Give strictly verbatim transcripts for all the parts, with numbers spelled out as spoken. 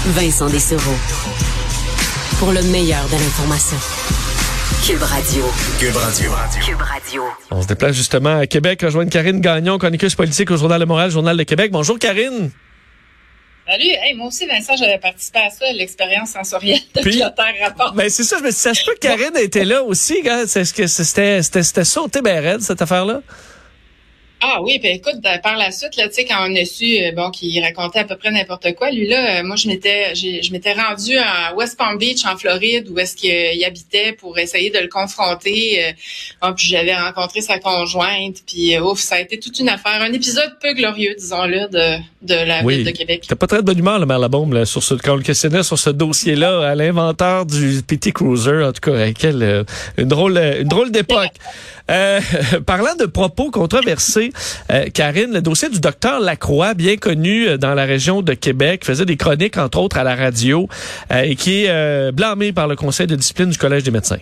Vincent Dessereau. Pour le meilleur de l'information. Cube Radio. Cube Radio. Cube Radio. On se déplace justement à Québec, rejoindre Karine Gagnon, chroniqueuse politique au Journal de Montréal, Journal de Québec. Bonjour Karine. Salut, hey, moi aussi Vincent, j'avais participé à ça, l'expérience sensorielle de Puis, pilotaire rapport. Ben c'est ça, je me dis, ça se peut que Karine était là aussi, hein? C'est ce que c'était, c'était, c'était sauté ben raide, cette affaire-là. Ah oui, puis écoute, par la suite, là, tu sais, quand on a su, euh, bon, qu'il racontait à peu près n'importe quoi, lui là, euh, moi je m'étais, j'ai, je m'étais rendue à West Palm Beach en Floride, où est-ce qu'il euh, habitait, pour essayer de le confronter. Euh, bon, puis j'avais rencontré sa conjointe, puis euh, ouf, ça a été toute une affaire, un épisode peu glorieux, disons-le, de de la oui. ville de Québec. T'as pas très de bonne humeur, le maire Labombe, là, sur ce, quand on le questionnait sur ce dossier-là, à l'inventeur du P T Cruiser, en tout cas, euh, quelle euh, une drôle, une drôle d'époque. Euh, parlant de propos controversés, euh, Karine, le dossier du docteur Lacroix, bien connu euh, dans la région de Québec, faisait des chroniques, entre autres, à la radio, euh, et qui est euh, blâmé par le conseil de discipline du Collège des médecins.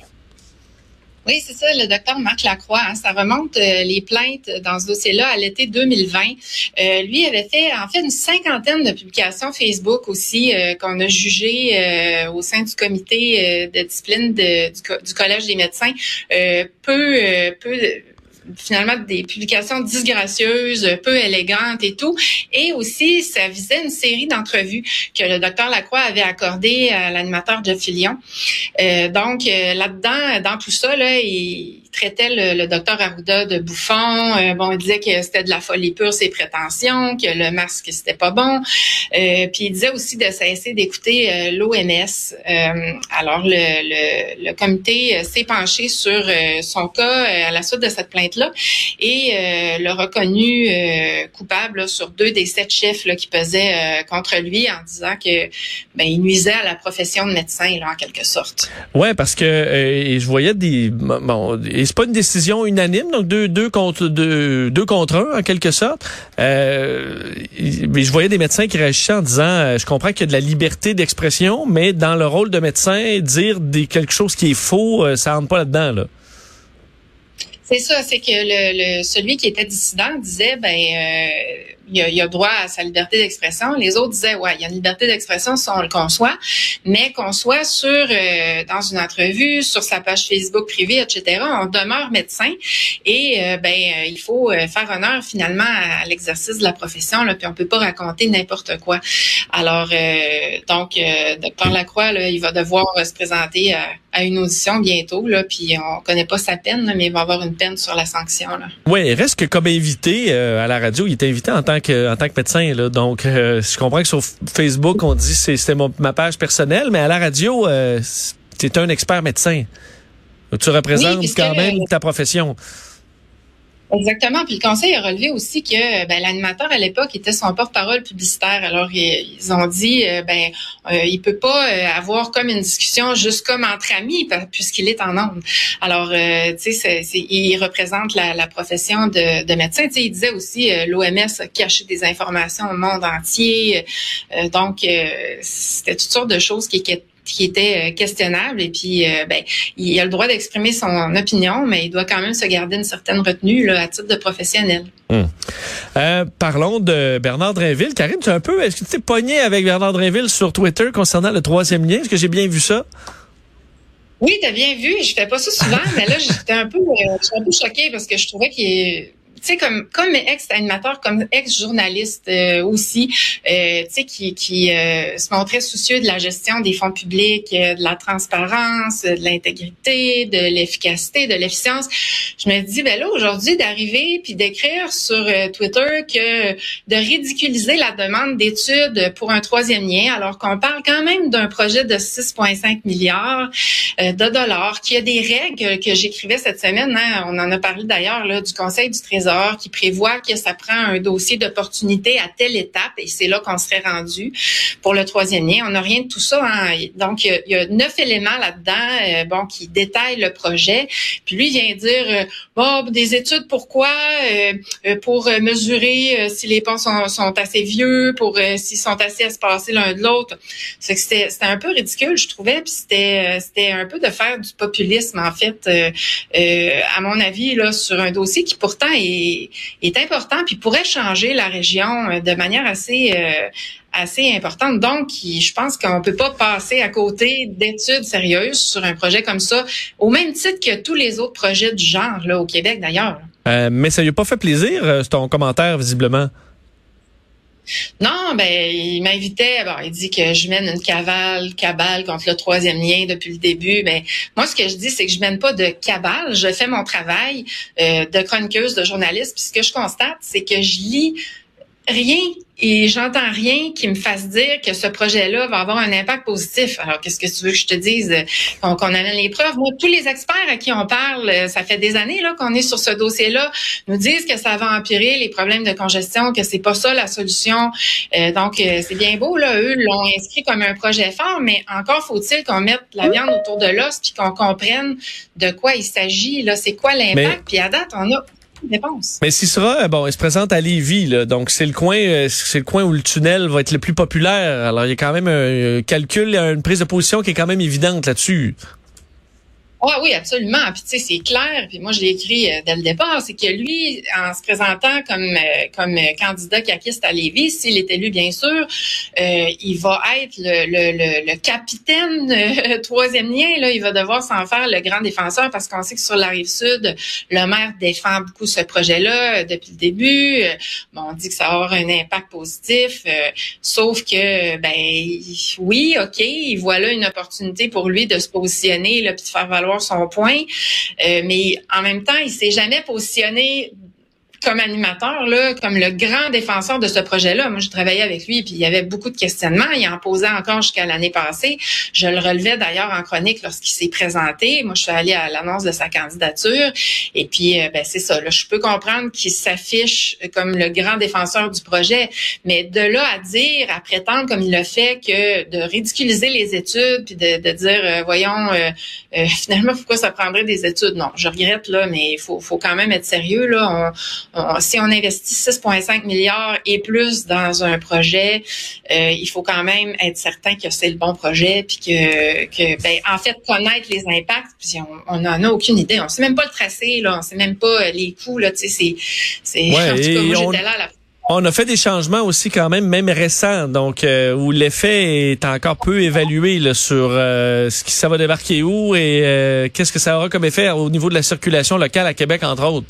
Oui, c'est ça, le docteur Marc Lacroix. Hein, ça remonte euh, les plaintes dans ce dossier-là à l'été deux mille vingt. Euh, lui avait fait en fait une cinquantaine de publications Facebook aussi euh, qu'on a jugées euh, au sein du comité euh, de discipline de, du, du Collège des médecins. Euh, peu, euh, peu finalement des publications disgracieuses, peu élégantes et tout. Et aussi, ça visait une série d'entrevues que le docteur Lacroix avait accordées à l'animateur Jeff Fillion. Euh, donc, euh, là-dedans, dans tout ça, là, il traitait le, le docteur Arruda de bouffon. Euh, bon, il disait que c'était de la folie pure, ses prétentions, que le masque, c'était pas bon. Euh, puis il disait aussi de cesser d'écouter euh, l'O M S. Euh, alors, le, le, le comité euh, s'est penché sur euh, son cas euh, à la suite de cette plainte-là et euh, l'a reconnu euh, coupable là, sur deux des sept chefs là, qui pesaient euh, contre lui en disant que ben il nuisait à la profession de médecin là, en quelque sorte. Ouais, parce que euh, je voyais des bon, et c'est pas une décision unanime, donc deux deux contre deux deux contre un en quelque sorte. Euh, mais je voyais des médecins qui réagissaient en disant, euh, je comprends qu'il y a de la liberté d'expression, mais dans le rôle de médecin, dire des quelque chose qui est faux, euh, ça rentre pas là-dedans là. C'est ça, c'est que le, le celui qui était dissident disait ben euh, il a, il a droit à sa liberté d'expression. Les autres disaient ouais, il y a une liberté d'expression si on le conçoit, mais qu'on soit sur euh, dans une entrevue, sur sa page Facebook privée, et cetera. On demeure médecin et euh, ben euh, il faut euh, faire honneur finalement à, à l'exercice de la profession là, puis on peut pas raconter n'importe quoi. Alors euh, donc euh, docteur Lacroix là, il va devoir euh, se présenter à, à une audition bientôt là, puis on connaît pas sa peine là, mais il va avoir une peine sur la sanction là. Oui, il reste que comme invité euh, à la radio, il est invité en tant que en tant que médecin là. Donc euh, je comprends que sur Facebook on dit c'est c'était mon, ma page personnelle, mais à la radio euh, c'est un expert médecin. Donc, tu représentes oui, quand même euh, ta profession. Exactement. Puis le conseil a relevé aussi que ben, l'animateur à l'époque était son porte-parole publicitaire. Alors ils, ils ont dit euh, ben euh, il peut pas euh, avoir comme une discussion juste comme entre amis puisqu'il est en ondes. Alors euh, tu sais c'est, c'est, il représente la, la profession de, de médecin. Tu sais il disait aussi euh, l'O M S a caché des informations au monde entier. Euh, donc euh, c'était toutes sortes de choses qui qui qui était questionnable et puis euh, ben il a le droit d'exprimer son opinion, mais il doit quand même se garder une certaine retenue là, à titre de professionnel. Hum. Euh, parlons de Bernard Drinville. Karine, tu es un peu, est-ce que tu t'es pogné avec Bernard Drinville sur Twitter concernant le troisième lien? Est-ce que j'ai bien vu ça? Oui, t'as bien vu. Je fais pas ça souvent, mais là j'étais un peu, euh, j'étais un peu choquée parce que je trouvais qu'il est tu sais, comme comme ex-animateur, comme ex-journaliste euh, aussi, euh, tu sais, qui, qui euh, se montrait soucieux de la gestion des fonds publics, euh, de la transparence, de l'intégrité, de l'efficacité, de l'efficience. Je me dis, ben là, aujourd'hui, d'arriver puis d'écrire sur euh, Twitter que de ridiculiser la demande d'études pour un troisième lien, alors qu'on parle quand même d'un projet de six virgule cinq milliards euh, de dollars, qu'il y a des règles que, que j'écrivais cette semaine, hein, on en a parlé d'ailleurs, là, du Conseil du Trésor, qui prévoit que ça prend un dossier d'opportunité à telle étape et c'est là qu'on serait rendu pour le troisième lien. On n'a rien de tout ça. Hein. Donc, il y, y a neuf éléments là-dedans euh, bon, qui détaillent le projet. Puis lui vient dire, euh, bon, des études pourquoi? Euh, pour mesurer euh, si les ponts sont, sont assez vieux, pour euh, s'ils sont assez espacés l'un de l'autre. C'est que c'était, c'était un peu ridicule, je trouvais. Puis c'était, c'était un peu de faire du populisme, en fait, euh, euh, à mon avis, là, sur un dossier qui pourtant est est, est important puis pourrait changer la région de manière assez euh, assez importante. Donc, je pense qu'on peut pas passer à côté d'études sérieuses sur un projet comme ça, au même titre que tous les autres projets du genre là au Québec d'ailleurs. Euh, mais ça lui a pas fait plaisir, ton commentaire, visiblement. Non, ben il m'invitait. Bon, il dit que je mène une cavale, cabale contre le troisième lien depuis le début. Mais moi, ce que je dis, c'est que je mène pas de cabale. Je fais mon travail euh, de chroniqueuse, de journaliste. Puis ce que je constate, c'est que je lis rien et j'entends rien qui me fasse dire que ce projet-là va avoir un impact positif. Alors, qu'est-ce que tu veux que je te dise? Qu'on, qu'on amène les preuves. Moi, tous les experts à qui on parle, ça fait des années là qu'on est sur ce dossier-là, nous disent que ça va empirer les problèmes de congestion, que c'est pas ça la solution. Euh, donc, euh, c'est bien beau, là. Eux l'ont inscrit comme un projet fort, mais encore faut-il qu'on mette la viande autour de l'os puis qu'on comprenne de quoi il s'agit. Là, c'est quoi l'impact? Mais... Puis à date, on a réponse. Mais s'il sera, bon, il se présente à Lévis, là, donc c'est le coin, c'est le coin où le tunnel va être le plus populaire. Alors il y a quand même un calcul, une prise de position qui est quand même évidente là-dessus. Ah oui, absolument. Puis tu sais, c'est clair. Puis moi, je l'ai écrit euh, dès le départ, c'est que lui, en se présentant comme euh, comme euh, candidat caquiste à Lévis, s'il est élu, bien sûr, euh, il va être le le, le, le capitaine euh, troisième lien. Là, il va devoir s'en faire le grand défenseur parce qu'on sait que sur la rive sud, le maire défend beaucoup ce projet-là euh, depuis le début. Euh, bon, on dit que ça va avoir un impact positif, euh, sauf que ben oui, ok, il voit là une opportunité pour lui de se positionner là, puis de faire valoir son point, euh, mais en même temps, il s'est jamais positionné comme animateur, là, comme le grand défenseur de ce projet-là. Moi, je travaillais avec lui, puis il y avait beaucoup de questionnements. Il en posait encore jusqu'à l'année passée. Je le relevais d'ailleurs en chronique lorsqu'il s'est présenté. Moi, je suis allée à l'annonce de sa candidature. Et puis, euh, ben c'est ça. Là, je peux comprendre qu'il s'affiche comme le grand défenseur du projet, mais de là à dire, à prétendre comme il l'a fait, que de ridiculiser les études, puis de, de dire, euh, voyons, euh, euh, finalement, pourquoi ça prendrait des études? Non, je regrette, là, mais il faut, faut quand même être sérieux, là. On, On, si on investit six virgule cinq milliards et plus dans un projet, euh, il faut quand même être certain que c'est le bon projet, puis que, que ben, en fait, connaître les impacts, puis on n'en a aucune idée. On sait même pas le tracé, là, on sait même pas les coûts, là, tu sais, c'est, c'est, ouais, en tout cas, moi, on... j'étais là à la On a fait des changements aussi quand même, même récents, donc euh, où l'effet est encore peu évalué là, sur euh, ce qui ça va débarquer où et euh, qu'est-ce que ça aura comme effet au niveau de la circulation locale à Québec, entre autres.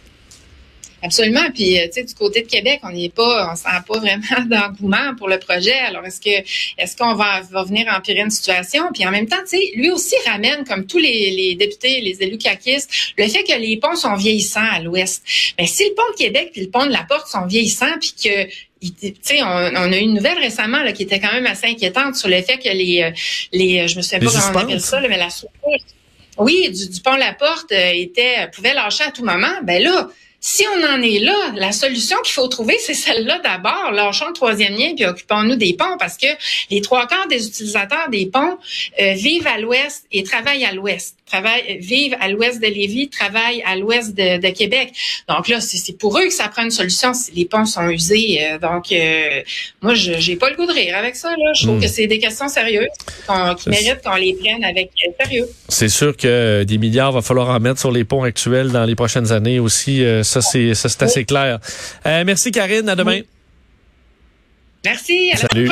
Absolument. Puis, tu sais, du côté de Québec, on n'est pas, on sent pas vraiment d'engouement pour le projet. Alors, est-ce que, est-ce qu'on va, va venir empirer une situation? Puis, en même temps, tu sais, lui aussi ramène, comme tous les, les députés, les élus caquistes, le fait que les ponts sont vieillissants à l'ouest. Mais si le pont de Québec puis le pont de la Porte sont vieillissants, puis que tu sais, on, on a eu une nouvelle récemment là qui était quand même assez inquiétante sur le fait que les, les, je me souviens pas comment on appelle ça, là, mais la soupape, oui, du, du pont de la Porte euh, était, pouvait lâcher à tout moment. Ben là. Si on en est là, la solution qu'il faut trouver, c'est celle-là d'abord. Lâchons le troisième lien puis occupons-nous des ponts parce que les trois quarts des utilisateurs des ponts euh, vivent à l'ouest et travaillent à l'ouest. Travaillent, vivent à l'ouest de Lévis, travaillent à l'ouest de, de Québec. Donc là, c'est, c'est pour eux que ça prend une solution si les ponts sont usés. Euh, donc, euh, moi, je j'ai pas le goût de rire avec ça. Là. Je trouve mmh. que c'est des questions sérieuses qu'on, qui méritent qu'on les prenne avec euh, sérieux. C'est sûr que des milliards, va falloir en mettre sur les ponts actuels dans les prochaines années aussi. Euh, ça, c'est, ça, c'est assez clair. Euh, merci, Karine. À demain. Merci. À Salut.